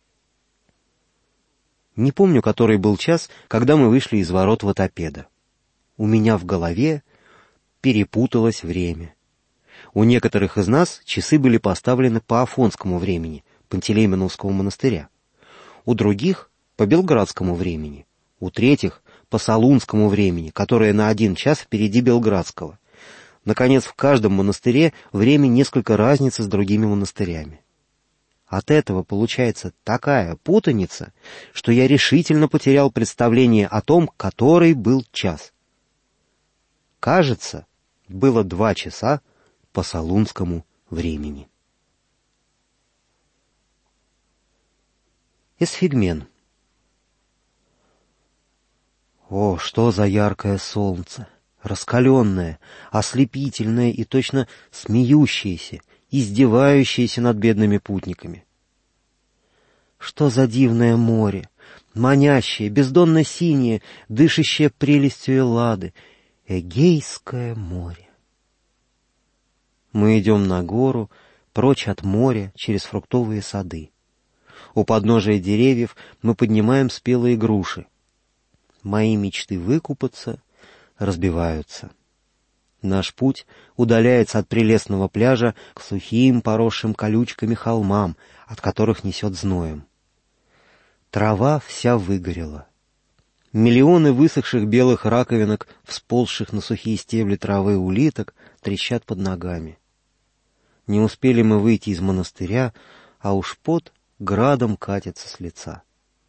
Не помню, который был час, когда мы вышли из ворот Ватопеда. У меня в голове перепуталось время. У некоторых из нас часы были поставлены по афонскому времени, Пантелеймоновского монастыря. У других — по белградскому времени. У третьих — по салунскому времени, которое на 1 час впереди белградского. Наконец, в каждом монастыре время несколько разницы с другими монастырями. От этого получается такая путаница, что я решительно потерял представление о том, который был час. Кажется, было 2 часа по салунскому времени. Эсфигмен. О, что за яркое солнце! Раскаленное, ослепительное и точно смеющееся, издевающееся над бедными путниками. Что за дивное море, манящее, бездонно-синее, дышащее прелестью Эллады, Эгейское море. Мы идем на гору, прочь от моря, через фруктовые сады. У подножия деревьев мы поднимаем спелые груши. Мои мечты выкупаться разбиваются. Наш путь удаляется от прелестного пляжа к сухим, поросшим колючками холмам, от которых несет зноем. Трава вся выгорела. Миллионы высохших белых раковинок, всползших на сухие стебли травы улиток, трещат под ногами. Не успели мы выйти из монастыря, а уж пот градом катится с лица.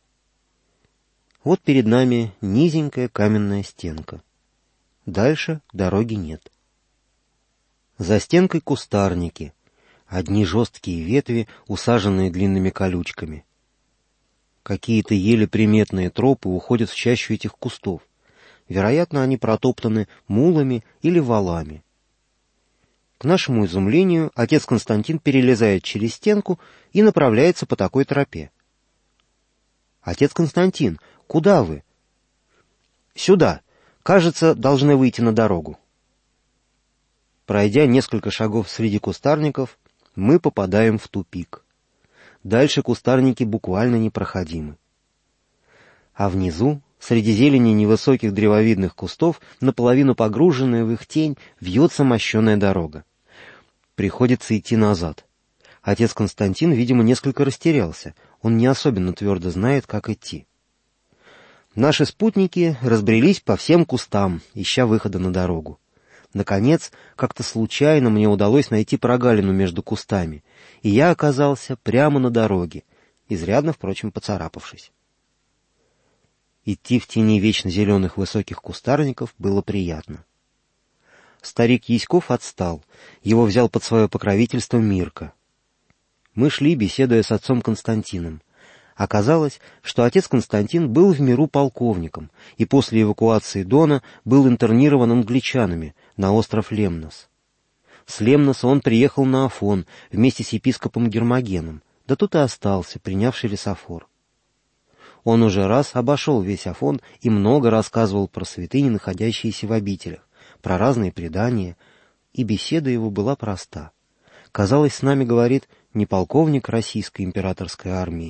Вот перед нами низенькая каменная стенка. Дальше дороги нет. За стенкой кустарники, одни жесткие ветви, усаженные длинными колючками. Какие-то еле приметные тропы уходят в чащу этих кустов. Вероятно, они протоптаны мулами или валами. К нашему изумлению, отец Константин перелезает через стенку и направляется по такой тропе. «Отец Константин, куда вы?» «Сюда. Кажется, должны выйти на дорогу». Пройдя несколько шагов среди кустарников, мы попадаем в тупик. Дальше кустарники буквально непроходимы. А внизу, среди зелени невысоких древовидных кустов, наполовину погруженная в их тень, вьется мощеная дорога. Приходится идти назад. Отец Константин, видимо, несколько растерялся. Он не особенно твердо знает, как идти. Наши спутники разбрелись по всем кустам, ища выхода на дорогу. Наконец, как-то случайно мне удалось найти прогалину между кустами, и я оказался прямо на дороге, изрядно, впрочем, поцарапавшись. Идти в тени вечно зеленых высоких кустарников было приятно. Старик Яськов отстал, его взял под свое покровительство Мирка. Мы шли, беседуя с отцом Константином. Оказалось, что отец Константин был в миру полковником и после эвакуации Дона был интернирован англичанами на остров Лемнос. С Лемноса он приехал на Афон вместе с епископом Гермогеном, да тут и остался, принявший Лесофор. Он уже раз обошел весь Афон и много рассказывал про святыни, находящиеся в обителях, про разные предания, и беседа его была проста. Казалось, с нами говорит не полковник российской императорской армии,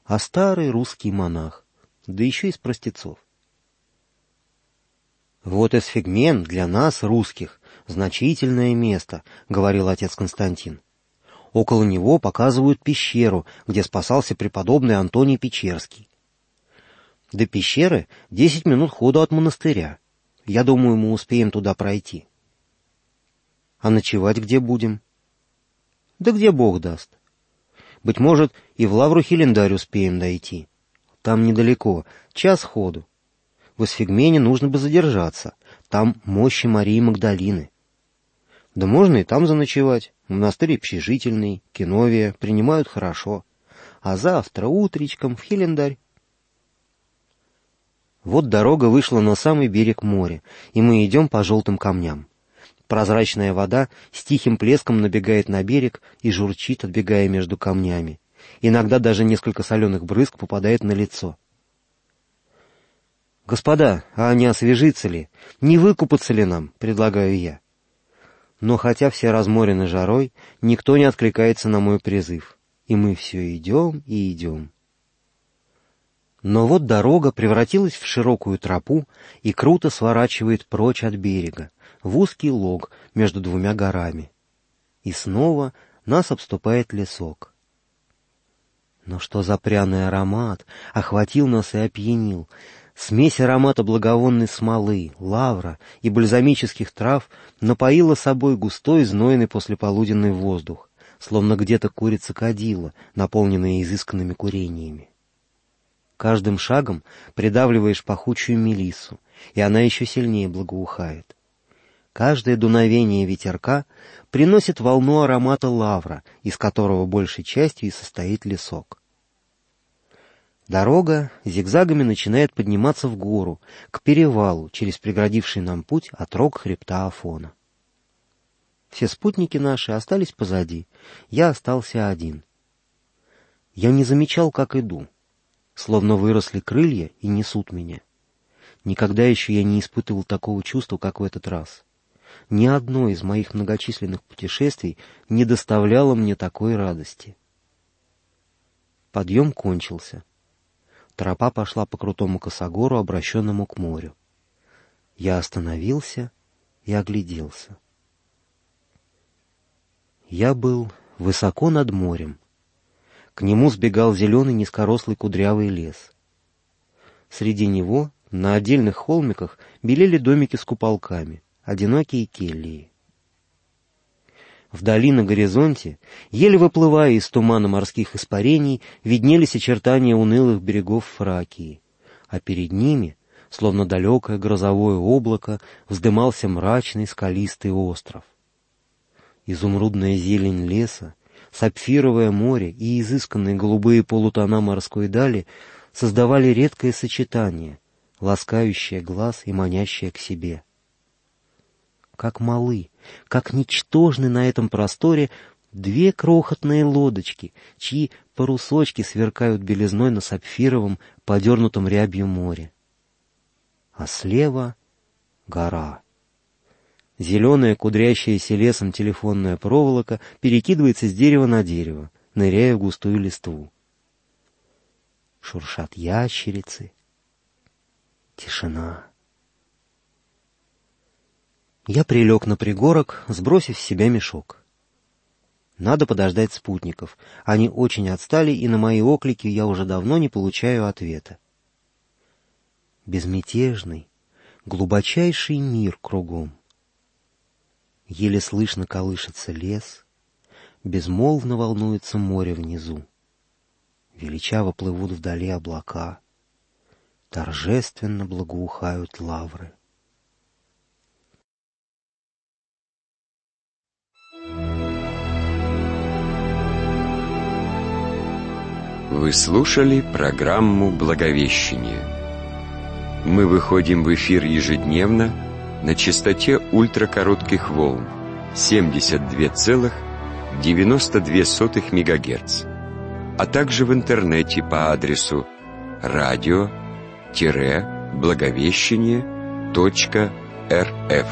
а старый русский монах, да еще из простецов. «Вот Эсфигмен для нас, русских, значительное место», — говорил отец Константин. «Около него показывают пещеру, где спасался преподобный Антоний Печерский. До пещеры 10 минут ходу от монастыря. Я думаю, мы успеем туда пройти». «А ночевать где будем?» «Да где Бог даст. Быть может, и в Лавру Хилендарь успеем дойти. Там недалеко, час ходу. В Эсфигмене нужно бы задержаться. Там мощи Марии Магдалины. Да можно и там заночевать. Монастырь общежительный, киновия, принимают хорошо. А завтра утречком в Хилендарь». Вот дорога вышла на самый берег моря, и мы идем по желтым камням. Прозрачная вода с тихим плеском набегает на берег и журчит, отбегая между камнями. Иногда даже несколько соленых брызг попадает на лицо. «Господа, а не освежиться ли? Не выкупаться ли нам?» — предлагаю я. Но хотя все разморены жарой, никто не откликается на мой призыв, и мы все идем и идем. Но вот дорога превратилась в широкую тропу и круто сворачивает прочь от берега, в узкий лог между двумя горами. И снова нас обступает лесок. Но что за пряный аромат охватил нас и опьянил! Смесь аромата благовонной смолы, лавра и бальзамических трав напоила собой густой, знойный послеполуденный воздух, словно где-то курится кадила, наполненная изысканными курениями. Каждым шагом придавливаешь пахучую мелиссу, и она еще сильнее благоухает. Каждое дуновение ветерка приносит волну аромата лавра, из которого большей частью и состоит лесок. Дорога зигзагами начинает подниматься в гору, к перевалу, через преградивший нам путь отрог хребта Афона. Все спутники наши остались позади, я остался один. Я не замечал, как иду, словно выросли крылья и несут меня. Никогда еще я не испытывал такого чувства, как в этот раз. Ни одно из моих многочисленных путешествий не доставляло мне такой радости. Подъем кончился. Тропа пошла по крутому косогору, обращенному к морю. Я остановился и огляделся. Я был высоко над морем. К нему сбегал зеленый низкорослый кудрявый лес. Среди него на отдельных холмиках белели домики с куполками, одинокие кельи. Вдали на горизонте, еле выплывая из тумана морских испарений, виднелись очертания унылых берегов Фракии, а перед ними, словно далекое грозовое облако, вздымался мрачный скалистый остров. Изумрудная зелень леса, сапфировое море и изысканные голубые полутона морской дали создавали редкое сочетание, ласкающее глаз и манящее к себе. Как малы, как ничтожны на этом просторе две крохотные лодочки, чьи парусочки сверкают белизной на сапфировом, подернутом рябью море. А слева — гора. Зеленая, кудрящаяся лесом телефонная проволока перекидывается с дерева на дерево, ныряя в густую листву. Шуршат ящерицы. Тишина. Я прилег на пригорок, сбросив с себя мешок. Надо подождать спутников. Они очень отстали, и на мои оклики я уже давно не получаю ответа. Безмятежный, глубочайший мир кругом. Еле слышно колышется лес, безмолвно волнуется море внизу. Величаво плывут вдали облака, торжественно благоухают лавры. Вы слушали программу «Благовещение». Мы выходим в эфир ежедневно на частоте ультракоротких волн 72,92 МГц, а также в интернете по адресу radio-благовещение.рф.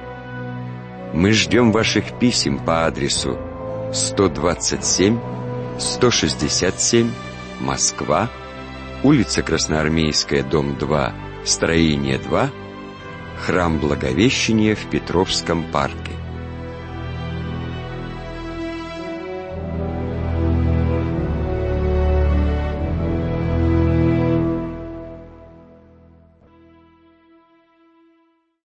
Мы ждем ваших писем по адресу 127 167, Москва, улица Красноармейская, дом 2, строение 2, храм Благовещения в Петровском парке.